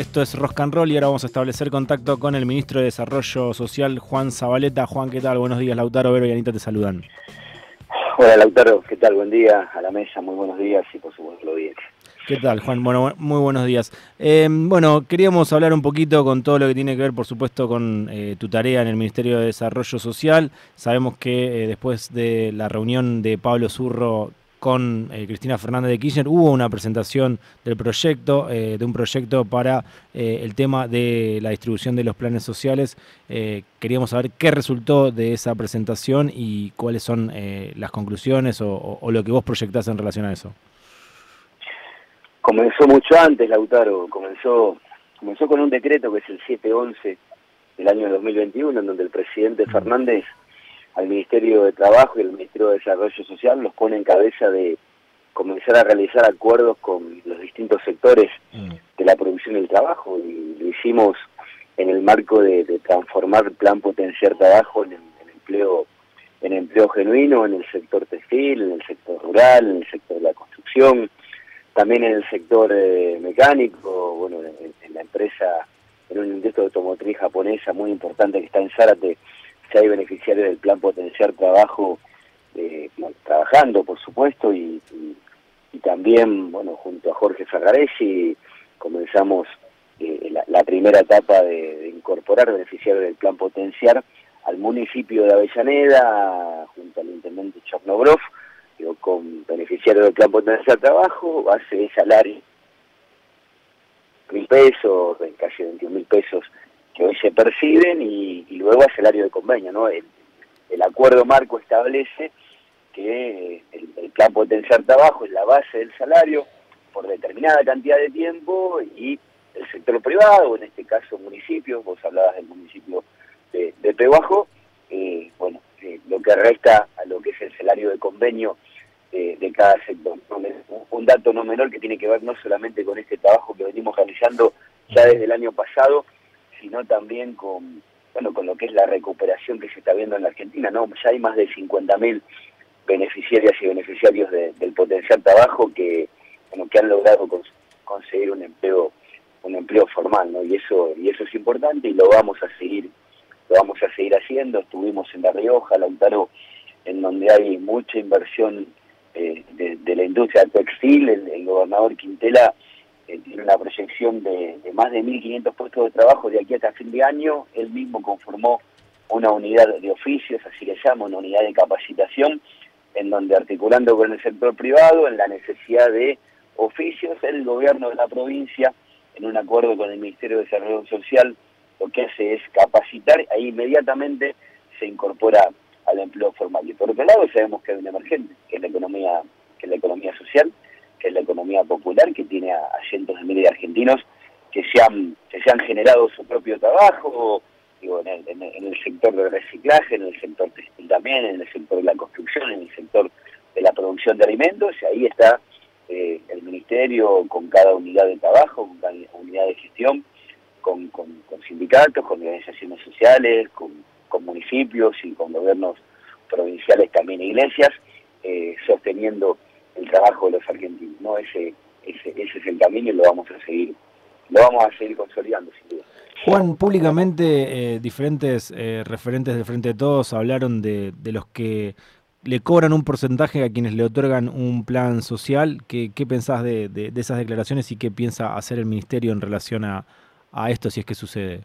Esto es Rock and Roll y ahora vamos a establecer contacto con el ministro de Desarrollo Social, Juan Zabaleta. Juan, ¿qué tal? Buenos días. Lautaro, Vero y Anita te saludan. Hola Lautaro, ¿qué tal? Buen día a la mesa, muy buenos días y por supuesto lo bien. ¿Qué tal, Juan? Bueno, muy buenos días. Queríamos hablar un poquito con todo lo que tiene que ver, por supuesto, con tu tarea en el Ministerio de Desarrollo Social. Sabemos que después de la reunión de Pablo Zurro con Cristina Fernández de Kirchner hubo una presentación del proyecto, de un proyecto para el tema de la distribución de los planes sociales. Queríamos saber qué resultó de esa presentación y cuáles son las conclusiones o lo que vos proyectás en relación a eso. Comenzó mucho antes, Lautaro, comenzó con un decreto que es el 711 del año 2021, en donde el presidente Fernández al Ministerio de Trabajo y al Ministerio de Desarrollo Social los pone en cabeza de comenzar a realizar acuerdos con los distintos sectores de la producción y el trabajo, y lo hicimos en el marco de transformar el Plan Potenciar Trabajo en empleo genuino, en el sector textil, en el sector rural, en el sector de la construcción, también en el sector mecánico, bueno, en la empresa, en una industria automotriz japonesa muy importante que está en Zárate, ya hay beneficiarios del Plan Potenciar Trabajo trabajando, por supuesto, y también, bueno, junto a Jorge Ferraresi comenzamos la primera etapa de incorporar beneficiarios del Plan Potenciar al municipio de Avellaneda, junto al intendente Chornobrov, con beneficiarios del Plan Potenciar Trabajo, base de salario, 1.000 pesos, casi 21.000 pesos que hoy se perciben, y luego a salario de convenio, ¿no? El acuerdo marco establece que el Plan Potenciar Trabajo es la base del salario por determinada cantidad de tiempo, y el sector privado, en este caso municipios, vos hablabas del municipio de Pehuajó, lo que resta a lo que es el salario de convenio de cada sector. Un dato no menor que tiene que ver no solamente con este trabajo que venimos realizando ya desde el año pasado, sino también con lo que es la recuperación que se está viendo en la Argentina, ¿no? Ya hay más de 50.000 beneficiarias y beneficiarios del Potenciar Trabajo que han logrado conseguir un empleo formal, ¿no? Y eso es importante, y lo vamos a seguir haciendo. Estuvimos en La Rioja, Lautaro, en donde hay mucha inversión de la industria textil. El gobernador Quintela tiene una proyección de más de 1.500 puestos de trabajo de aquí hasta fin de año. Él mismo conformó una unidad de oficios, así le llama, una unidad de capacitación, en donde, articulando con el sector privado en la necesidad de oficios, el gobierno de la provincia, en un acuerdo con el Ministerio de Desarrollo Social, lo que hace es capacitar e inmediatamente se incorpora al empleo formal. Y por otro lado sabemos que hay un emergente, que es la economía social, que es la economía popular, que tiene a cientos de miles de argentinos que se han generado su propio trabajo, digo, en el sector del reciclaje, en el sector textil también, en el sector de la construcción, en el sector de la producción de alimentos, y ahí está el Ministerio con cada unidad de trabajo, con cada unidad de gestión, con sindicatos, con organizaciones sociales, con municipios y con gobiernos provinciales, también iglesias, sosteniendo el trabajo de los argentinos, ¿no? Ese es el camino, y lo vamos a seguir consolidando, sin duda. Juan, públicamente diferentes referentes del Frente de Todos hablaron de los que le cobran un porcentaje a quienes le otorgan un plan social. ¿Qué pensás de esas declaraciones y qué piensa hacer el Ministerio en relación a esto, si es que sucede?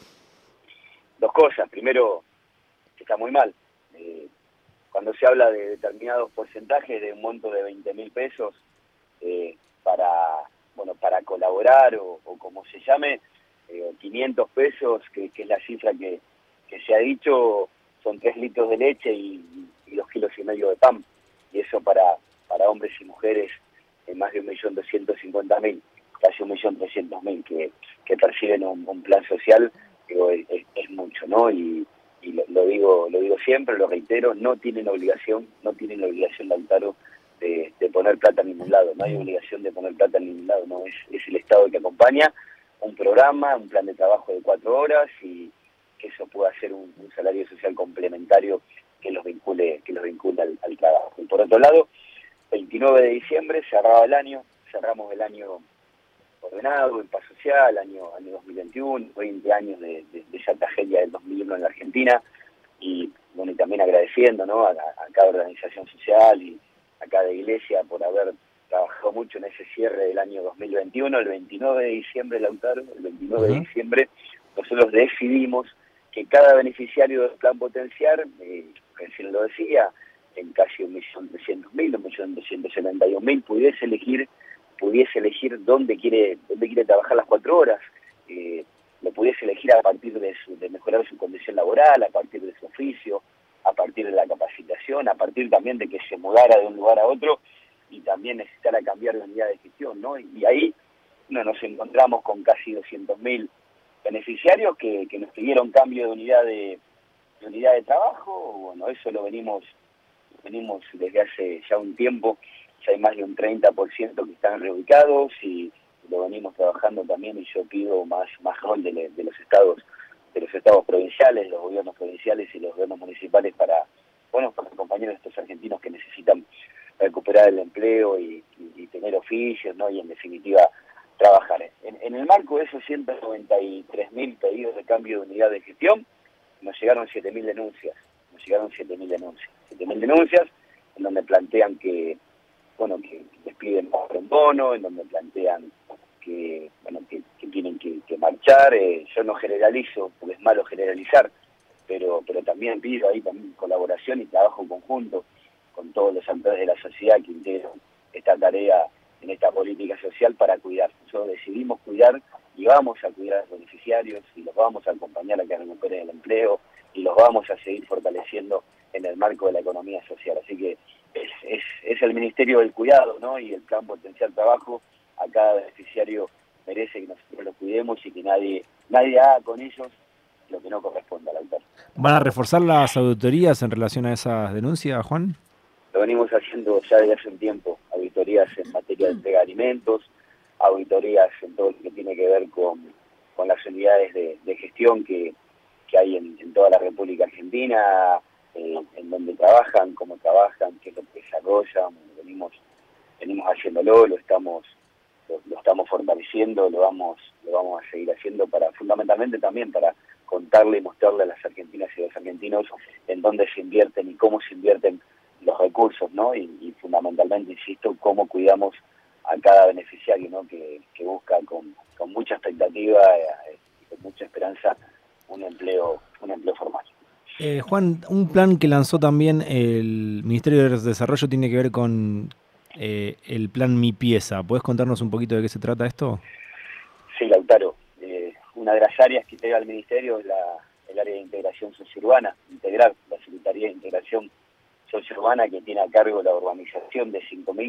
Dos cosas. Primero, está muy mal. Cuando se habla de determinados porcentajes de un monto de 20.000 pesos para colaborar o como se llame, 500 pesos, que es la cifra que se ha dicho, son 3 litros de leche y 2,5 kilos de pan. Y eso para hombres y mujeres, más de 1.250.000, casi 1.300.000 que perciben un plan social, digo, es mucho, ¿no? Y lo digo siempre, lo reitero, no tienen obligación, Lautaro, de poner plata en ningún lado. No hay obligación de poner plata en ningún lado, no, es el Estado el que acompaña un programa, un plan de trabajo de 4 horas, y que eso pueda ser un salario social complementario que los vincule al trabajo. Y por otro lado, 29 de diciembre cerramos el año ordenado, en paz social, año 2021, 20 años de esa tragedia del 2001 en la Argentina, y bueno, y también agradeciendo, ¿no?, a cada organización social y a cada iglesia por haber trabajado mucho en ese cierre del año 2021. El 29 de diciembre, Lautaro, el 29 de diciembre, nosotros decidimos que cada beneficiario del Plan Potenciar, recién lo decía, en casi 1.300.000, 1.271.000, pudiese elegir dónde quiere trabajar las 4 horas, lo pudiese elegir a partir de mejorar su condición laboral, a partir de su oficio, a partir de la capacitación, a partir también de que se mudara de un lugar a otro y también necesitara cambiar la unidad de gestión, ¿no? Y ahí nos encontramos con casi 200.000 beneficiarios que nos pidieron cambio de unidad de trabajo. Bueno, eso lo venimos desde hace ya un tiempo. Ya hay más de un 30% que están reubicados y lo venimos trabajando también, y yo pido más rol de los estados provinciales, los gobiernos provinciales y los gobiernos municipales para acompañar a estos argentinos que necesitan recuperar el empleo y tener oficios, ¿no? Y en definitiva trabajar. En el marco de esos 193.000 pedidos de cambio de unidad de gestión, nos llegaron 7.000 denuncias. 7.000 denuncias en donde plantean que les piden por un bono, en donde plantean que tienen que marchar. Yo no generalizo, porque es malo generalizar, pero también pido ahí también colaboración y trabajo conjunto con todos los actores de la sociedad que integran esta tarea en esta política social para cuidar. Nosotros decidimos cuidar y vamos a cuidar a los beneficiarios y los vamos a acompañar a que recuperen el empleo y los vamos a seguir fortaleciendo en el marco de la economía social. Así que es el Ministerio del Cuidado, ¿no? Y el Plan Potenciar Trabajo. A cada beneficiario merece que nosotros lo cuidemos y que nadie haga con ellos lo que no corresponde al autor. ¿Van a reforzar las auditorías en relación a esas denuncias, Juan? Lo venimos haciendo ya desde hace un tiempo, auditorías en materia de entrega de alimentos, auditorías en todo lo que tiene que ver con las unidades de gestión que hay en toda la República Argentina, en donde trabajan, cómo trabajan, qué es lo que desarrollan. Venimos haciéndolo, lo estamos fortaleciendo, lo vamos a seguir haciendo fundamentalmente también para contarle y mostrarle a las argentinas y a los argentinos en dónde se invierten y cómo se invierten los recursos, ¿no? Y fundamentalmente, insisto, cómo cuidamos a cada beneficiario, ¿no? Que busca con mucha expectativa y con mucha esperanza un empleo formal. Juan, un plan que lanzó también el Ministerio de Desarrollo tiene que ver con el plan Mi Pieza. ¿Podés contarnos un poquito de qué se trata esto? Sí, Lautaro. Una de las áreas que integra el Ministerio es el área de integración sociourbana, integrar la Secretaría de Integración Sociourbana, que tiene a cargo la urbanización de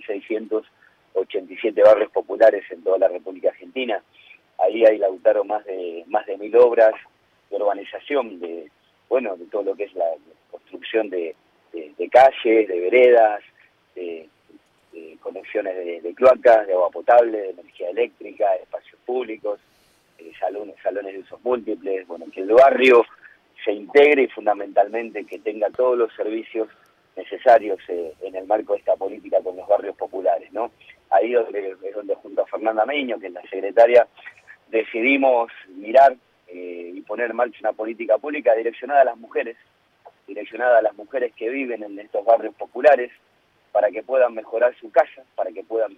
5.687 barrios populares en toda la República Argentina. Ahí hay, Lautaro, más de 1.000 obras de urbanización, de todo lo que es la construcción de calles, de veredas, de conexiones de cloacas, de agua potable, de energía eléctrica, de espacios públicos, salones de usos múltiples. Que el barrio se integre y fundamentalmente que tenga todos los servicios necesarios en el marco de esta política con los barrios populares, ¿no? Ahí es donde junto a Fernanda Meño, que es la secretaria, decidimos mirar y poner en marcha una política pública direccionada a las mujeres que viven en estos barrios populares, para que puedan mejorar su casa, para que puedan,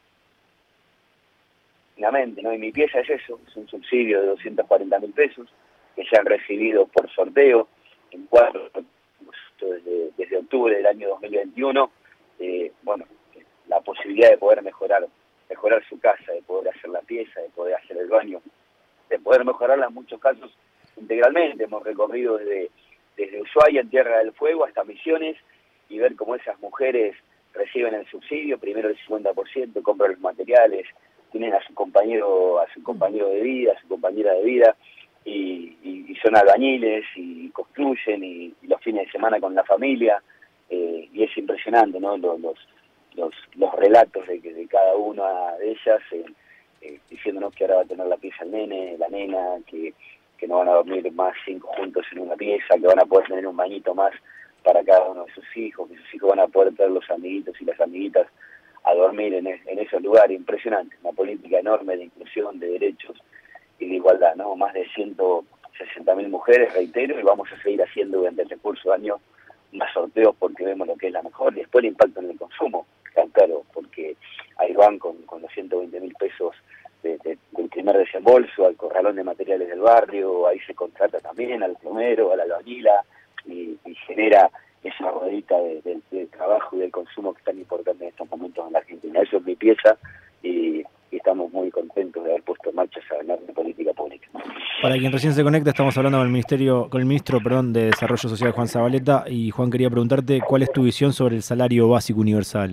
¿no? Y Mi Pieza es eso, es un subsidio de 240.000 pesos que se han recibido por sorteo en 4 desde octubre del año 2021. La posibilidad de poder mejorar su casa, de poder hacer la pieza, de poder hacer el baño, de poder mejorarla en muchos casos integralmente. Hemos recorrido desde Ushuaia, en Tierra del Fuego, hasta Misiones, y ver cómo esas mujeres reciben el subsidio, primero el 50%, compran los materiales, tienen a su compañero de vida, a su compañera de vida, y son albañiles, y construyen, y los fines de semana con la familia, y es impresionante, ¿no? Los relatos de cada una de ellas, diciéndonos que ahora va a tener la pieza el nene, la nena, que no van a dormir más 5 juntos en una pieza, que van a poder tener un bañito más para cada uno de sus hijos, que sus hijos van a poder tener los amiguitos y las amiguitas a dormir en esos lugares impresionantes, una política enorme de inclusión, de derechos y de igualdad, ¿no? Más de 160.000 mujeres, reitero, y vamos a seguir haciendo durante el recurso de año más sorteos porque vemos lo que es la mejor, y después el impacto en el consumo, claro, porque ahí van con los 120.000 pesos del primer desembolso al corralón de materiales del barrio, ahí se contrata también al plomero, a la albañila, y genera esa ruedita de trabajo y del consumo que es tan importante en estos momentos en la Argentina. Eso es mi pieza y estamos muy contentos de haber puesto en marcha esa enorme política pública. Para quien recién se conecta, estamos hablando con el ministro de Desarrollo Social, Juan Zabaleta, y Juan, quería preguntarte cuál es tu visión sobre el salario básico universal.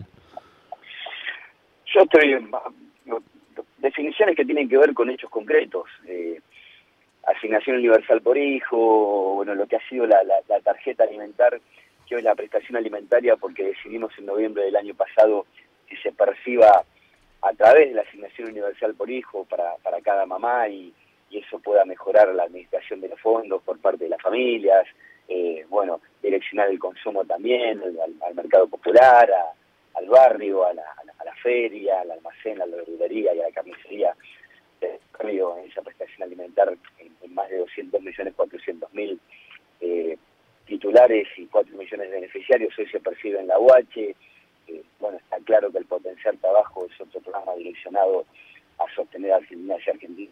Yo definiciones que tienen que ver con hechos concretos, asignación universal por hijo, bueno, lo que ha sido la tarjeta alimentar, que hoy es la prestación alimentaria, porque decidimos en noviembre del año pasado que se perciba a través de la asignación universal por hijo para cada mamá, y eso pueda mejorar la administración de los fondos por parte de las familias, bueno, direccionar el consumo también al mercado popular, al barrio, a la feria, al almacén, a la verdulería y a la carnicería. En esa prestación alimentar en más de 200.400.000 titulares y 4 millones de beneficiarios, hoy se percibe en la UH. Bueno, está claro que el Potenciar Trabajo es otro programa direccionado a sostener a Argentina y Argentina.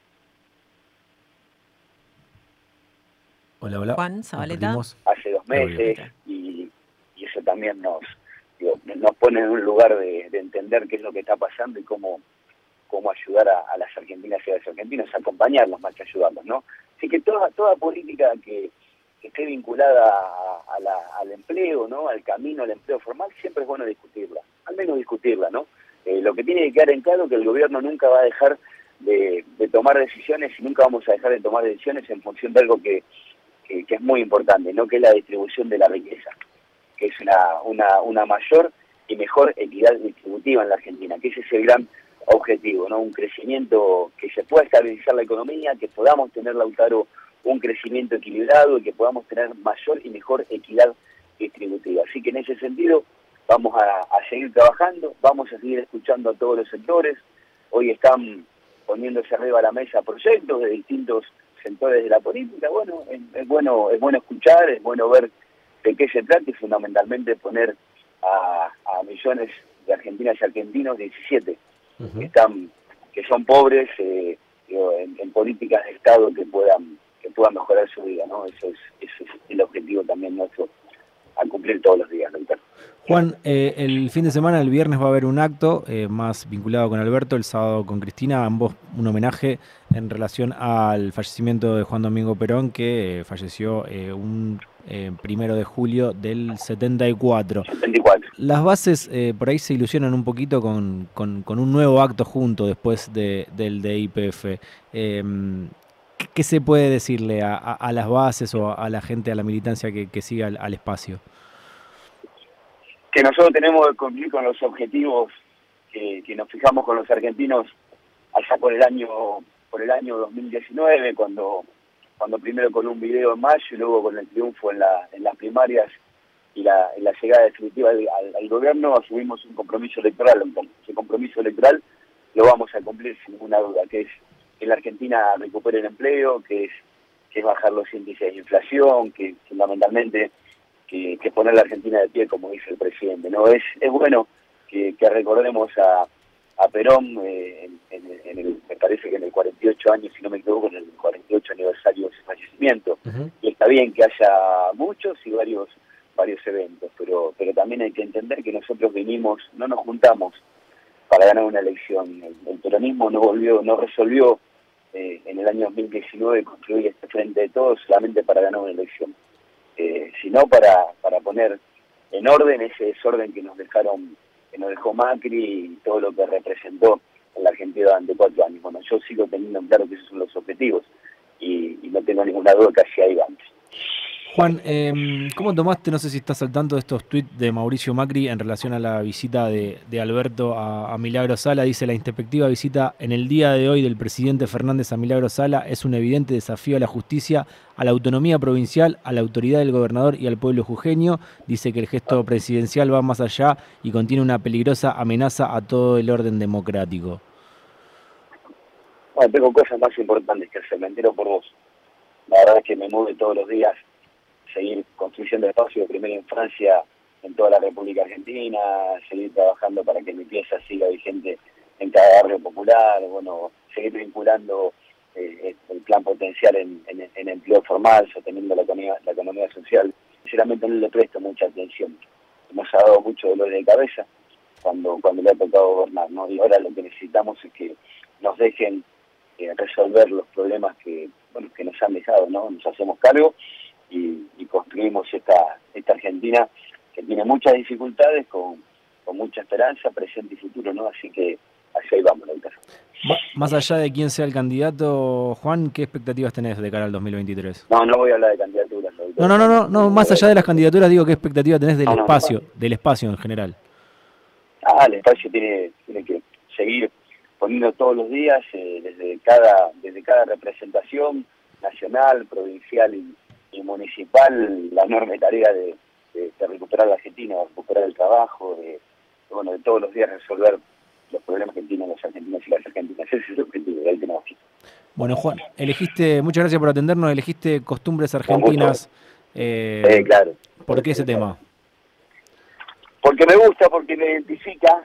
Hola. Juan Zabaleta. Hace 2 meses, y eso también nos pone en un lugar de entender qué es lo que está pasando y cómo ayudar a las argentinas y a los argentinos, acompañarlos más que ayudarlos, ¿no? Así que toda política que esté vinculada al empleo, ¿no? Al camino al empleo formal, siempre es bueno discutirla, al menos discutirla, ¿no? Lo que tiene que quedar en claro es que el gobierno nunca va a dejar de tomar decisiones, y nunca vamos a dejar de tomar decisiones en función de algo que es muy importante, ¿no? Que es la distribución de la riqueza, que es una mayor y mejor equidad distributiva en la Argentina, que ese es el gran objetivo, ¿no? Un crecimiento que se pueda estabilizar la economía, que podamos tener, Lautaro, un crecimiento equilibrado y que podamos tener mayor y mejor equidad distributiva. Así que en ese sentido vamos a seguir trabajando, vamos a seguir escuchando a todos los sectores. Hoy están poniéndose arriba a la mesa proyectos de distintos sectores de la política. Bueno, es bueno escuchar, es bueno ver de qué se trata, y fundamentalmente poner a millones de argentinas y argentinos, 17, que son pobres, en políticas de Estado que puedan mejorar su vida, ¿no? Eso es el objetivo también nuestro a cumplir todos los días, ¿no? Juan, el fin de semana, el viernes, va a haber un acto más vinculado con Alberto, el sábado con Cristina, ambos un homenaje en relación al fallecimiento de Juan Domingo Perón, que falleció un 1 de julio del 74. Las bases por ahí se ilusionan un poquito con un nuevo acto junto después del de YPF. ¿Qué se puede decirle a las bases o a la gente, a la militancia que sigue al espacio? Que nosotros tenemos que cumplir con los objetivos que nos fijamos con los argentinos allá por el año 2019, cuando primero con un video en mayo y luego con el triunfo en las primarias y la llegada definitiva al gobierno, asumimos un compromiso electoral. Ese compromiso electoral lo vamos a cumplir sin ninguna duda, que es que la Argentina recupere el empleo, que es bajar los índices de inflación, que fundamentalmente que poner la Argentina de pie, como dice el presidente, ¿no? Es bueno que recordemos a Perón me parece que en el 48 años, si no me equivoco, en el 48 aniversario de su fallecimiento. Y está bien que haya muchos y varios eventos, pero también hay que entender que nosotros no nos juntamos para ganar una elección. El peronismo no resolvió en el año 2019 construir este frente de todos solamente para ganar una elección, sino para poner en orden ese desorden que nos dejó Macri y todo lo que representó en la Argentina durante 4 años. Bueno, yo sigo teniendo en claro que esos son los objetivos y no tengo ninguna duda que hacia ahí vamos. Juan, ¿cómo tomaste, no sé si estás al tanto de estos tweets de Mauricio Macri en relación a la visita de Alberto a Milagro Sala? Dice: la introspectiva visita en el día de hoy del presidente Fernández a Milagro Sala es un evidente desafío a la justicia, a la autonomía provincial, a la autoridad del gobernador y al pueblo jujeño. Dice que el gesto presidencial va más allá y contiene una peligrosa amenaza a todo el orden democrático. Bueno, tengo cosas más importantes que hacer, me entero por vos. La verdad es que me mueve todos los días seguir construyendo espacio, primero en Francia, en toda la República Argentina, seguir trabajando para que mi pieza siga vigente en cada barrio popular, bueno, seguir vinculando el plan potencial en empleo formal, sosteniendo la economía social. Sinceramente no le presto mucha atención. Nos ha dado mucho dolor de cabeza cuando le ha tocado gobernar, ¿no? Y ahora lo que necesitamos es que nos dejen resolver los problemas que nos han dejado, ¿no? Nos hacemos cargo y construimos esta Argentina que tiene muchas dificultades con mucha esperanza, presente y futuro, ¿no? Así que hacia ahí vamos, Lautaro. Más allá de quién sea el candidato, Juan, ¿qué expectativas tenés de cara al 2023? No voy a hablar de candidaturas, Lautaro. No, más allá de las candidaturas, digo, ¿qué expectativa tenés del espacio en general? El espacio tiene que seguir poniendo todos los días, desde cada representación nacional, provincial y municipal, la enorme tarea de recuperar la Argentina, de recuperar el trabajo, de todos los días resolver los problemas que tienen los argentinos y las argentinas. Ese es el objetivo que tenemos aquí. Bueno, Juan, muchas gracias por atendernos, elegiste costumbres argentinas. Claro. ¿Por qué ese tema? Porque me gusta, porque me identifica.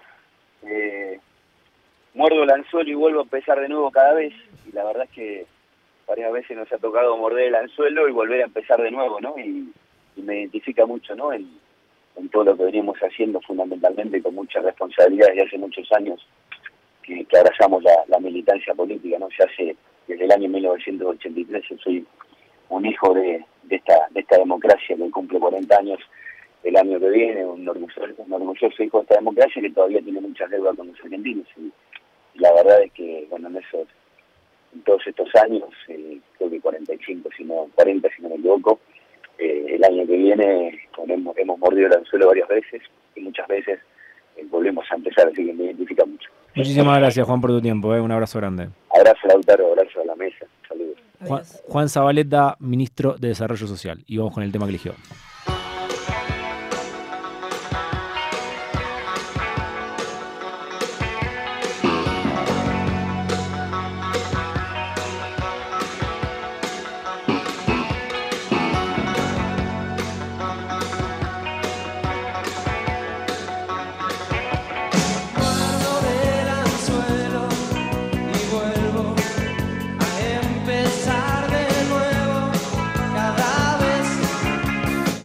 Muerdo el anzuelo y vuelvo a empezar de nuevo cada vez, y la verdad es que varias veces nos ha tocado morder el anzuelo y volver a empezar de nuevo, ¿no? Y me identifica mucho, ¿no? En todo lo que venimos haciendo, fundamentalmente con mucha responsabilidad desde hace muchos años que abrazamos la militancia política, ¿no? Desde el año 1983 yo soy un hijo de esta democracia que cumple 40 años el año que viene, un orgulloso hijo de esta democracia que todavía tiene muchas deudas con los argentinos. Y la verdad es que, en todos estos años, creo que 40 si no me equivoco, el año que viene hemos mordido el anzuelo varias veces y muchas veces volvemos a empezar, así que me identifica mucho. Muchísimas gracias, Juan, por tu tiempo. Un abrazo grande. Abrazo, Lautaro, abrazo a la mesa. Saludos. Juan Zabaleta, ministro de Desarrollo Social. Y vamos con el tema que eligió.